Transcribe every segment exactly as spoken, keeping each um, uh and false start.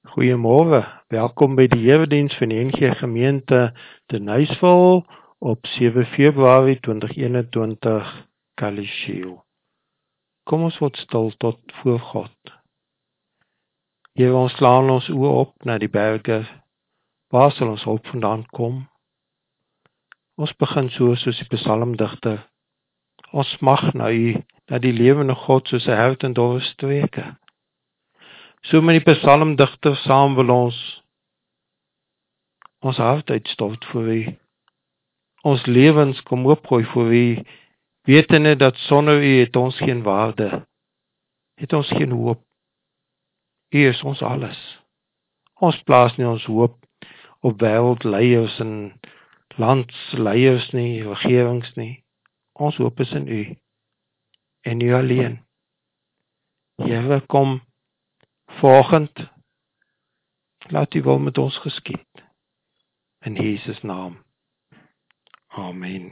Goeiemôre, welkom by die Erediens van die N G Gemeente te Nysville op sewe Februarie twintig eenentwintig, Kalishiel. Kom ons word stil tot voor God. Here, ons slaan ons oë op na die berge. Waar sal ons hulp vandaan kom? Ons begin so soos die psalmdigter. Ons smag na U, na die lewende God soos 'n hert in dorre streke. So met die psalmdigter saam wil ons ons hart uitstort vir U. Ons lewens kom oopgooi vir U, wetende dat sonder U het ons geen waarde, het ons geen hoop. U is ons alles. Ons plaas nie ons hoop op wêreldleiers en landsleiers nie, regerings nie. Ons hoop is in U en U alleen. Here, kom vanoggend, laat U wil met ons geskied. In Jesus naam. Amen.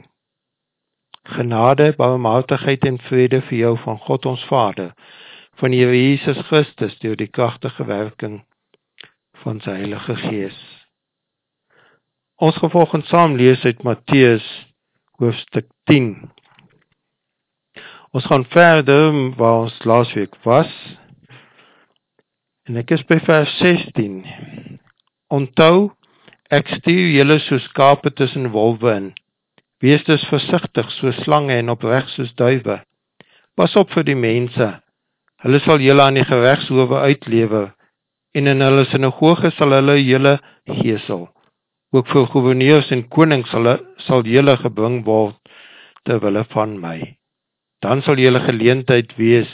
Genade, barmhartigheid en vrede vir jou van God ons Vader, van die Here Jesus Christus, deur die kragtige werking van sy Heilige Gees. Ons gaan vanoggend saam lees uit Matteus hoofstuk tien. Ons gaan verder waar ons laasweek was. En ek is by vers sestien. Onthou, ek stuur julle soos skape tussen wolwe in. Wees dus versigtig soos slange en opreg soos duwe. Pas op vir die mense. Hulle sal julle aan die geregshowe uitlewer, en in hulle sinagoge sal hulle julle geesel. Ook vir gouverneurs en konings sal, sal julle gebring word ter wille van my. Dan sal julle geleentheid wees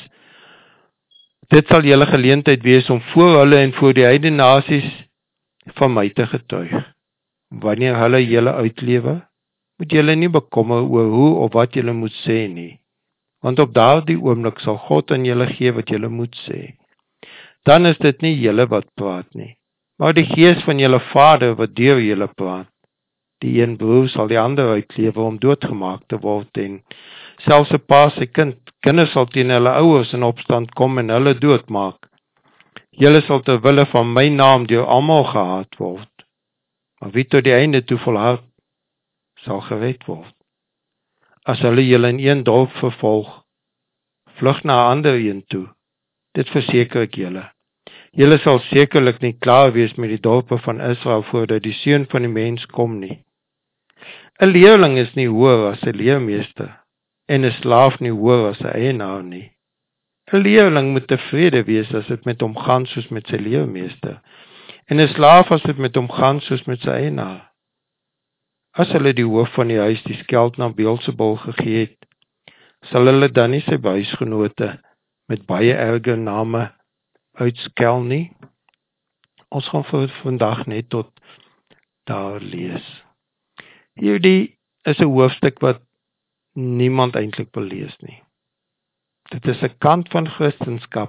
Dit sal julle geleentheid wees om voor hulle en voor die heidene nasies van my te getuig. Wanneer hulle julle uitlewer, moet julle nie bekommer oor hoe of wat julle moet sê nie. Want op daardie oomblik sal God aan julle gee wat julle moet sê. Dan is dit nie julle wat praat nie, maar die Gees van julle Vader wat deur julle praat. Die een broer sal die ander uitlewer om doodgemaak te word, en selfs 'n pa se kind, kinders sal teen hulle ouers in opstand kom en hulle doodmaak. Julle sal ter wille van my naam deur almal gehaat word. Maar wie tot die einde toe volhard, sal gered word. As hulle julle in een dorp vervolg, vlug na 'n ander een toe. Dit verseker ek julle. Julle sal sekerlik nie klaar wees met die dorpe van Israel voordat die Seun van die Mens kom nie. 'n Leerling is nie hoër as 'n leermeester, en 'n slaaf nie hoër as 'n eienaar nie. 'n Leerling moet tevrede wees as dit met hom gaan soos met sy leermeester, en 'n slaaf as dit met hom gaan soos met sy eienaar. As hulle die hoof van die huis die skeld na Beelzebul gegee het, sal hulle dan nie sy huisgenote met baie erger name uitskel nie? Ons gaan vir vandag net tot daar lees. Hierdie is 'n hoofstuk wat niemand eintlik wil lees nie. Dit is 'n kant van Christendom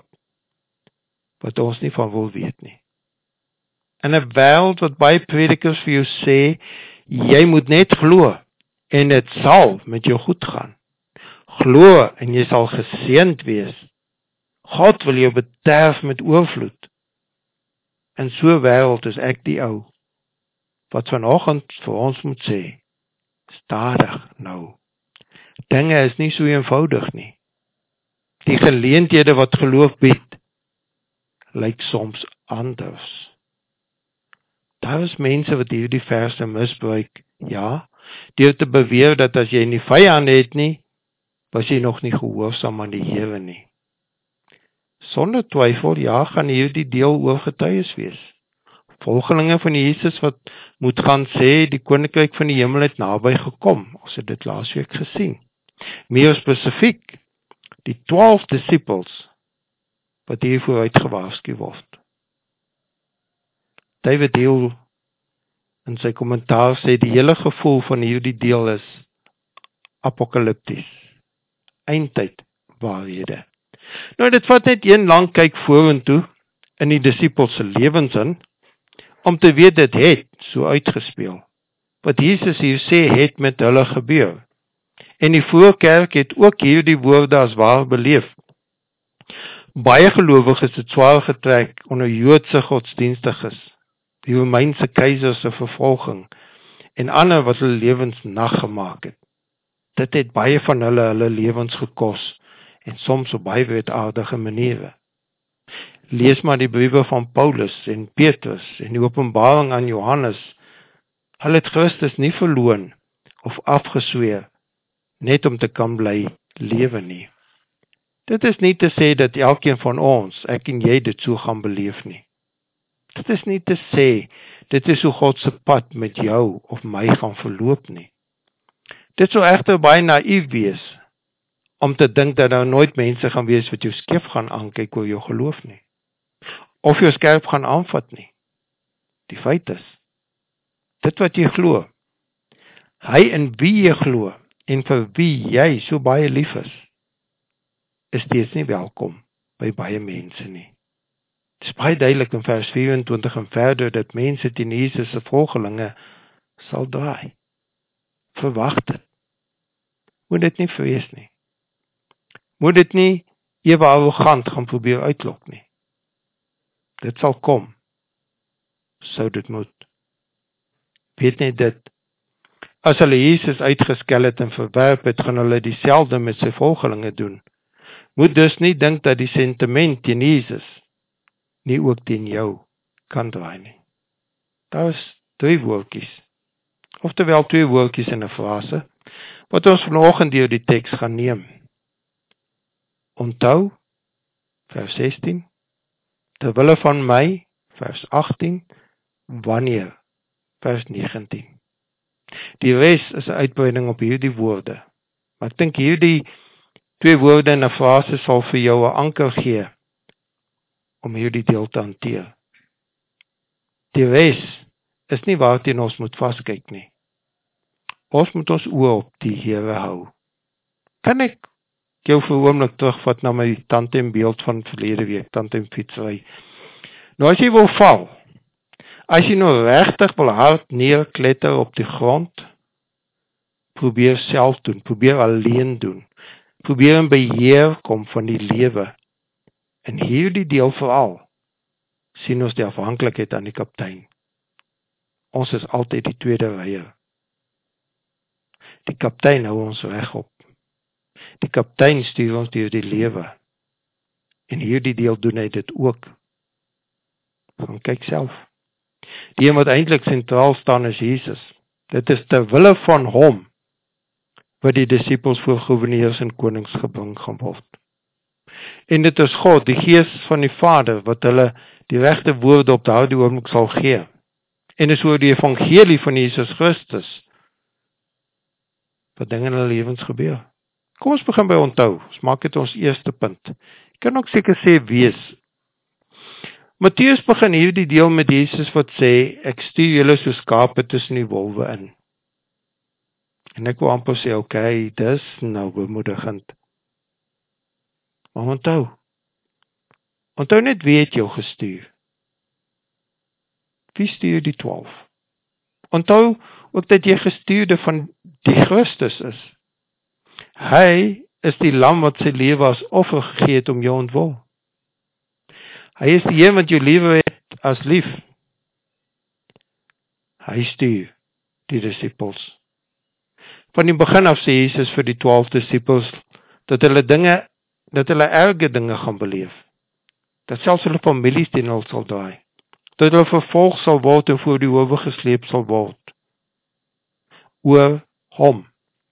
wat ons nie van wil weet nie. In 'n wêreld wat baie predikers vir jou sê, jy moet net glo en dit sal met jou goed gaan. Glo en jy sal geseënd wees. God wil jou bederf met oorvloed. In so 'n wêreld is ek die ou wat vanoggend vir ons moet sê, stadig nou. Dinge is nie so eenvoudig nie. Die geleenthede wat geloof bied, lyk soms anders. Daar is mense wat hierdie verse misbruik, ja, deur te beweer dat as jy nie vyande het nie, was jy nog nie gehoorsaam aan die Here nie. Sonder twyfel, ja, gaan hierdie deel oor getuies wees. Volgelinge van Jesus wat moet gaan sê, die koninkryk van die hemel het naby gekom. Ons het dit laasweek gesien. Meer spesifiek, die twaalf disippels wat hiervoor uitgewaarsku word. David Hill in sy kommentaar sê die hele gevoel van hierdie deel is apokalipties. Eindtyd waarhede. Nou dit vat net een lang kyk vorentoe in die disippels se lewens in, om te weet dit het so uitgespeel. Wat Jesus hier sê het met hulle gebeur. En die voorkerk het ook hierdie woorde as waar beleef. Baie gelowiges het swaar getrek onder Joodse godsdienstiges, die Romeinse keisers se vervolging, en ander wat hulle lewens nag gemaak het. Dit het baie van hulle hulle lewens gekos, en soms op baie wetaardige maniere. Lees maar die briewe van Paulus en Petrus en die openbaring aan Johannes. Hulle het Christus nie verloon of afgesweer, net om te kan bly lewe nie. Dit is nie te sê dat elkeen van ons, ek en jy, dit so gaan beleef nie. Dit is nie te sê, dit is hoe God se pad met jou of my gaan verloop nie. Dit sou egter baie naïef wees, om te dink dat daar nooit mense gaan wees wat jou skeef gaan aankyk oor jou geloof nie. Of jou skerp gaan aanvat nie. Die feit is, dit wat jy glo, hy in wie jy glo, en vir wie jy so baie lief is, is steeds nie welkom by baie mense nie. Het is baie duidelik in vers vyf-en-twintig en verder, dat mense teen Jesus se volgelinge sal draai. Verwag dit. Moet dit nie vrees nie. Moet dit nie ewe arrogant gaan probeer uitlok nie. Dit sal kom. Sou dit moet. Weet net dit. As hulle Jesus uitgeskel het en verwerp het, gaan hulle dieselfde met sy volgelinge doen. Moet dus nie dink dat die sentiment teen Jesus nie ook teen jou kan draai nie. Daar is drie woordjies. Oftewel twee woordjies in 'n frase, wat ons vanoggend deur die teks gaan neem. Onthou, vers sestien, terwille van my, vers agttien, wanneer, vers negentien. Die res is 'n uitbreiding op hierdie woorde. Maar ek dink hierdie twee woorde in 'n frase sal vir jou 'n anker gee om hierdie deel te hanteer. Die res is nie waarteen ons moet vaskyk nie. Ons moet ons oë op die Here hou. Kan ek jou vir 'n oomblik terugvat na my tandem beeld van verlede week, tandem fietsry. Nou as jy wil val, as jy nou regtig wil hard neerkletter op die grond, probeer self doen, probeer alleen doen, probeer in beheer kom van die lewe. En hierdie deel veral, sien ons die afhanklikheid aan die kaptein. Ons is altyd die tweede ryer. Die kaptein hou ons regop. Die kaptein stuur ons deur die lewe. En hierdie deel doen hy dit ook. Gaan kyk self. Die een wat eintlik sentraal staan is Jesus. Dit is ter wille van hom wat die disippels voor goewerneurs en konings gebring gaan word. En dit is God, die Gees van die Vader, wat hulle die regte woorde op daardie oomblik sal gee. En dis oor die evangelie van Jesus Christus wat dinge in hulle lewens gebeur. Kom ons begin by onthou. Ons maak dit ons eerste punt. Jy kan ook seker sê wees. Matteus begin hierdie deel met Jesus wat sê, ek stuur julle so skape tussen die wolwe in. En ek wil amper sê, oké, okay, dis nou bemoedigend. Maar onthou, onthou net wie het jou gestuur. Wie stuur die twaalf? Onthou ook dat jy gestuurde van die Christus is. Hy is die lam wat sy lewe as offer gegee het om jou ontwil. Hy is die een wat jou lewe het as lief. Hy stuur die disippels. Van die begin af sê Jesus vir die twaalf disippels, dat hulle dinge, dat hulle erge dinge gaan beleef. Dat selfs hulle families teen hulle sal draai. Dat hulle vervolg sal word en voor die howe gesleep sal word. Oor hom.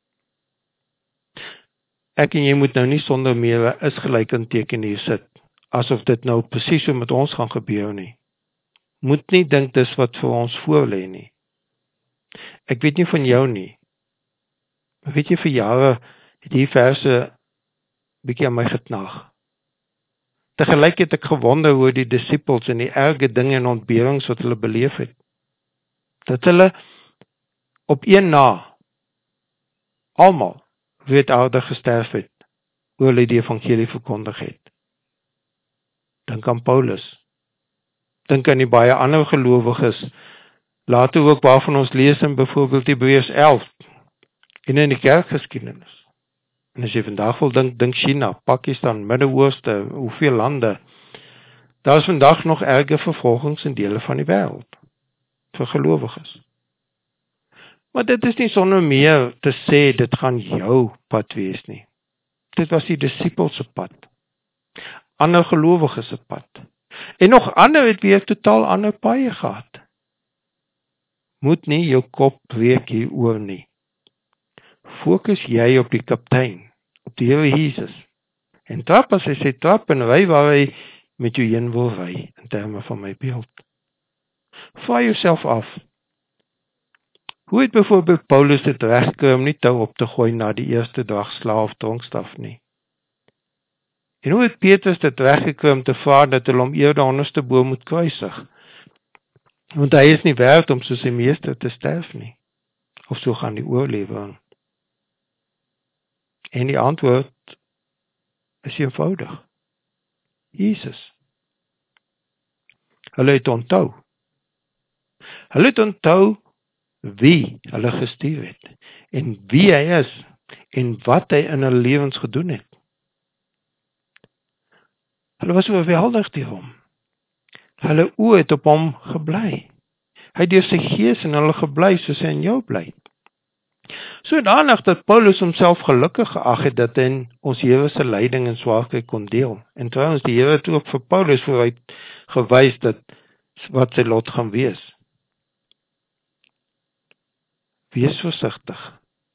Ek en jy moet nou nie sonder meer is gelyk in teken hier sit, asof dit nou presies so met ons gaan gebeur nie. Moet nie dink dis wat vir ons voorlê nie. Ek weet nie van jou nie, maar weet jy, vir jare het die verse bietjie aan my geknag. Tegelyk het ek gewonder oor die disippels en die erge dinge en ontberings wat hulle beleef het. Dat hulle op een na almal wredaarig gesterf het, oor hulle die evangelie verkondig het. Dink aan Paulus. Dink aan die baie ander gelowiges, later ook waarvan ons lees in byvoorbeeld Hebreërs elf, en in die kerkgeskiedenis. En as jy vandag wil dink, dink China, Pakistan, Midde-Ooste, hoeveel lande. Daar is vandag nog erge vervolgings in dele van die wêreld vir gelowiges. Maar dit is nie sonder meer te sê, dit gaan jou pad wees nie. Dit was die disippels se pad. Ander gelowiges se pad. En nog ander het weer totaal ander paaie gehad. Moet nie jou kop breek hieroor nie. Fokus jy op die kaptein, op die Here Jesus. En trap as hy sê trap en ry waar hy met jou heen wil ry, in terme van my beeld. Vra jouself af. Hoe het byvoorbeeld Paulus dit reggekry om nie tou op te gooi na die eerste dag slaaf tronkstraf nie? En hoe het Petrus dit reggekry om te vra dat hulle hom eerder onderste bo moet kruisig? Want hy is nie werd om soos sy meester te sterf nie. Of so gaan die oorlewering. En die antwoord is eenvoudig. Jesus. Hulle het onthou. Hulle het onthou wie hulle gestuur het. En wie hy is. En wat hy in hulle lewens gedoen het. Hulle was oorweldig deur hom. Hulle oë het op hom gebly. Hy het deur sy gees in hulle gebly soos hy in jou bly. Sodanig dat Paulus homself gelukkig geag het dat hy in ons Here se lyding en swaarkry kon deel. En trouwens, die Here het ook vir Paulus vooruit gewys dat wat sy lot gaan wees. Wees versigtig.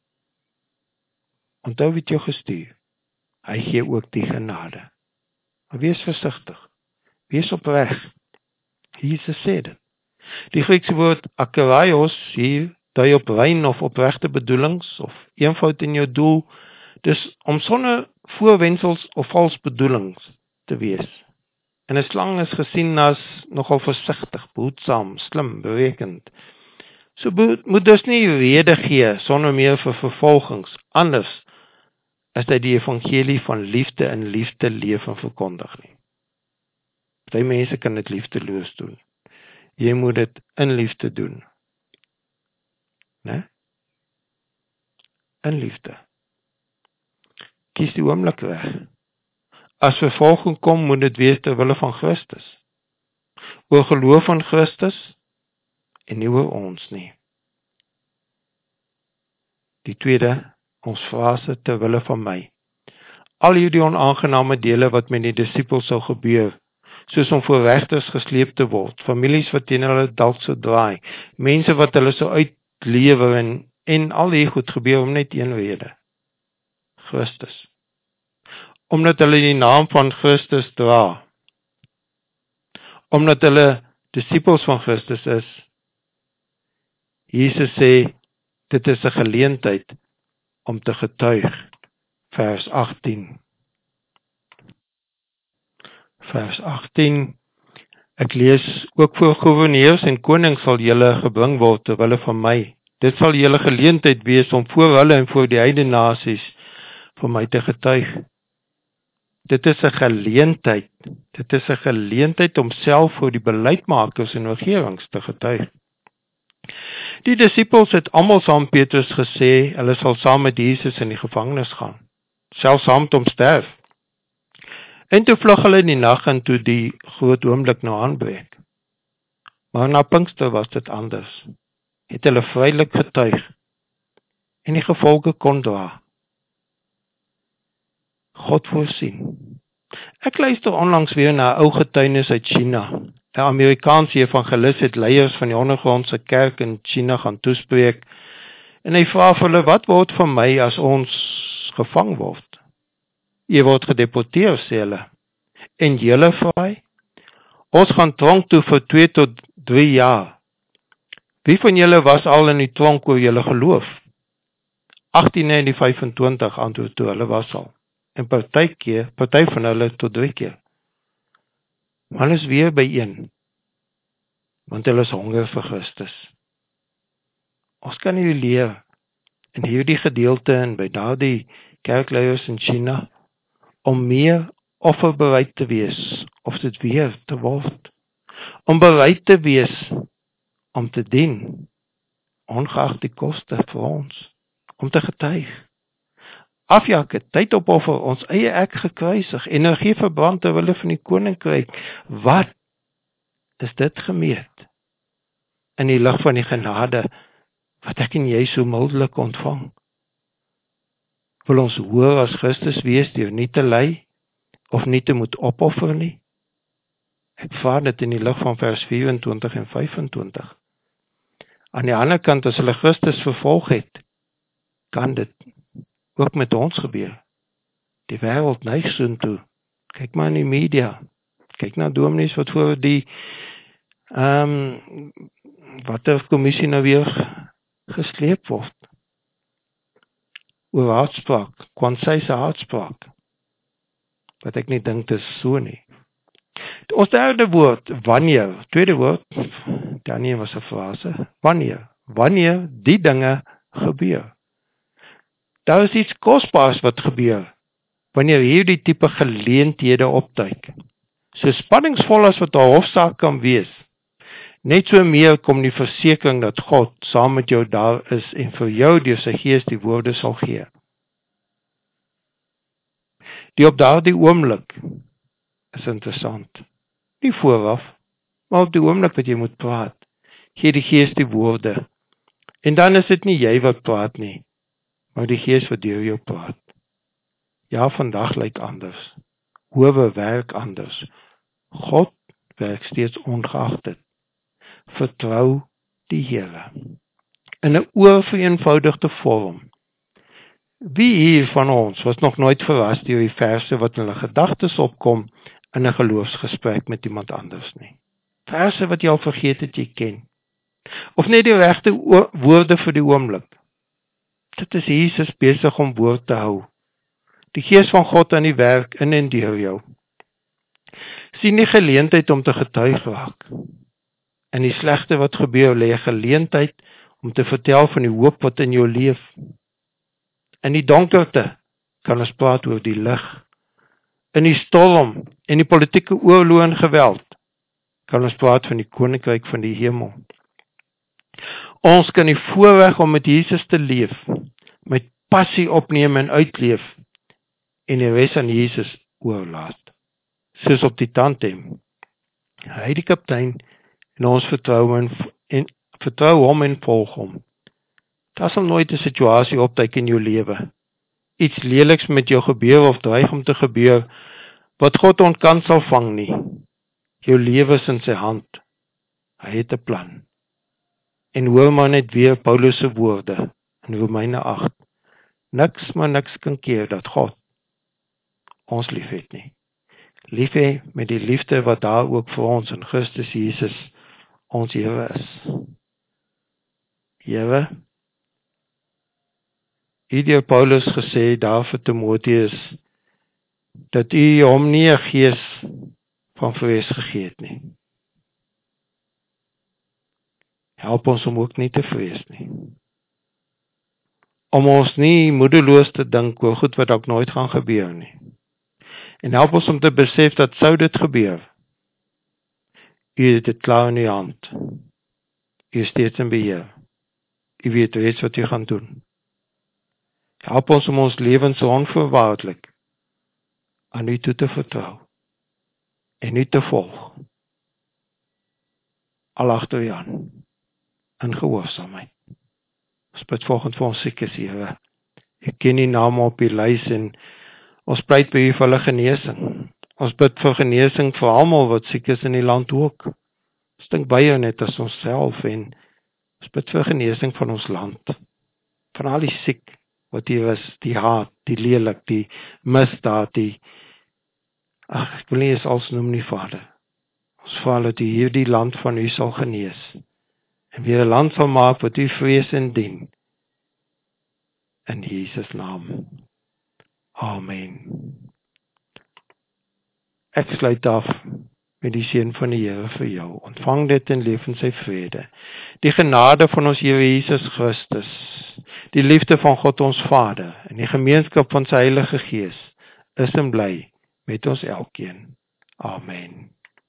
Onthou wie jou gestuur. Hy gee ook die genade. Maar wees versigtig. Wees opreg. Jesus sê dit. Die Griekse woord akeraios hier dui op rein of opregte bedoelings of eenvoud in jou doel. Dus om sonder voorwendsels of vals bedoelings te wees. En 'n slang is gesien as nogal versigtig, behoedsaam, slim, berekend. So moet dus nie rede gee sonder meer vir vervolgings, anders as hy die evangelie van liefde en liefde leef en verkondig nie. Party mense kan dit liefdeloos doen. Jy moet dit in liefde doen. Né? In liefde. Kies die oomblik weg. As vervolging kom, moet dit wees ter wille van Christus. Oor geloof van Christus en nie oor ons nie. Die tweede, ons frase ter wille van my. Al hierdie onaangename dele wat met die disippels sou gebeur, soos om voor regters gesleep te word, families wat teen hulle dalk sou draai, mense wat hulle sou uitlewer en, en al hier goed gebeur om net een rede. Christus. Omdat hulle die naam van Christus dra. Omdat hulle disippels van Christus is. Jesus sê, dit is 'n geleentheid om te getuig. Vers agttien. Vers agttien. Ek lees, ook voor gouverneurs en konings sal julle gebring word ter wille van my. Dit sal julle geleentheid wees om voor hulle en voor die heidene nasies vir my te getuig. Dit is 'n geleentheid. Dit is 'n geleentheid om self voor die beleidsmakers en regerings te getuig. Die disippels het almal saam Petrus gesê, hulle sal saam met Jesus in die gevangenis gaan, selfs saam met hom sterf. En toe vlug hulle in die nag en toe die groot oomblik nou aanbreek. Maar na Pinkster was dit anders. Het hulle vrylik getuig en die gevolge kon dra. God voorsien. Ek luister onlangs weer na 'n ou getuienis uit China. 'n Amerikaanse evangelis het leiers van die ondergrondse kerk in China gaan toespreek en hy vra vir hulle, wat word van my as ons gevang word? Jy word gedeporteer, sê hulle. En julle vra hy? Ons gaan tronk toe vir twee tot drie jaar. Wie van julle was al in die tronk oor julle geloof? agttien en die vyfentwintig antwoord toe, hulle was al. En partykeer, party van hulle tot drie keer. Maar hulle is weer byeen, want hulle is honger vir Christus. Ons kan hier leer, in hierdie gedeelte en by daardie kerkleiers in China, om meer offerbereid te wees, of dit weer te word, om bereid te wees, om te dien, ongeag die koste vir ons, om te getuig, afjakke, tyd opoffer, ons eie ek gekruisig, energie verbrand ter wille van die koninkryk. Wat is dit gemeet in die lig van die genade wat ek en jy so mildelik ontvang? Wil ons hoër as Christus wees deur nie te ly of nie te moet opoffer nie? Ek vra dit in die lig van vers vyf-en-twintig en vyf-en-twintig. Aan die ander kant, as hulle Christus vervolg het, kan dit ook met ons gebeur. Die wêreld neig soontoe. Kyk maar in die media. Kyk na dominees wat voor die ehm um, watter kommissie nou weer gesleep word. Oor haatspraak, Kwansy se haatspraak. Wat ek nie dink dit is so nie. Ons derde woord, wanneer. Tweede woord, Daniel was 'n frase. Wanneer. Wanneer die dinge gebeur. Daar is iets kosbaars wat gebeur, wanneer hierdie tipe geleenthede opduik. So spanningsvol as wat 'n hofsaak kan wees, net so meer kom die versekering dat God saam met jou daar is en vir jou deur sy Gees die woorde sal gee. Die op daardie oomblik is interessant. Nie vooraf, maar op die oomblik wat jy moet praat, gee die Gees die woorde. En dan is dit nie jy wat praat nie, maar die Gees wat deur jou praat. Ja, vandag lyk anders. Howe werk anders. God werk steeds ongeag dit. Vertrou die Here. In 'n oorvereenvoudigde vorm. Wie hier van ons was nog nooit verras deur die verse wat in hulle gedagtes opkom in 'n geloofsgesprek met iemand anders nie? Verse wat jy al vergeet het jy ken. Of net die regte woorde vir die oomblik. Dit is Jesus besig om woord te hou. Die Gees van God aan die werk in en deur jou. Sien die geleentheid om te getuig raak. In die slegte wat gebeur, lê 'n geleentheid om te vertel van die hoop wat in jou leef. In die donkerte kan ons praat oor die lig. In die storm en die politieke oorlog en geweld kan ons praat van die koninkryk van die hemel. Ons kan die voorreg om met Jesus te leef, met passie opneem en uitleef, en die res aan Jesus oorlaat. Soos op die tandem. Hy die kaptein, en ons vertrou en, en vertrou hom en volg hom. Daar sal nooit 'n situasie opduik in jou lewe. Iets leliks met jou gebeur of dreig om te gebeur, wat God ontkant sal vang nie. Jou lewe is in sy hand. Hy het 'n plan. En hoor maar net weer Paulus se woorde in Romeine agt. Niks maar niks kan keer dat God ons lief het nie. Lief hê met die liefde wat daar ook vir ons in Christus Jesus ons Here is. Here, het deur Paulus gesê daar vir Timoteus dat u hom nie 'n gees van vrees gegee het nie. Help ons om ook nie te vrees nie. Om ons nie moedeloos te dink oor goed wat dalk nooit gaan gebeur nie. En help ons om te besef dat sou dit gebeur, u het dit klaar in uw hand. U is steeds in beheer. U weet reeds wat u gaan doen. Help ons om ons lewens onvoorwaardelik aan u toe te vertrou en u te volg. Al agter u aan, in gehoorsaamheid. Ons bid volgens vir ons siekes, Here. U ken die name op die lys en ons pleit by u vir hulle genesing. Ons bid vir genesing vir almal wat siek is in die land ook. Ons dink baie net as ons self en ons bid vir genesing van ons land. Van al die siek wat hier is, die haat, die lelik, die misdaad, die ag, ek wil nie eens als noem nie, Vader. Ons vra dat u hierdie land van u sal genees en weer 'n land sal maak wat u vrees en dien. In Jesus naam. Amen. Ek sluit af met die seën van die Here vir jou. Ontvang dit en leef in sy vrede. Die genade van ons Here Jesus Christus, die liefde van God ons Vader en die gemeenskap van sy Heilige Gees is en bly met ons elkeen. Amen.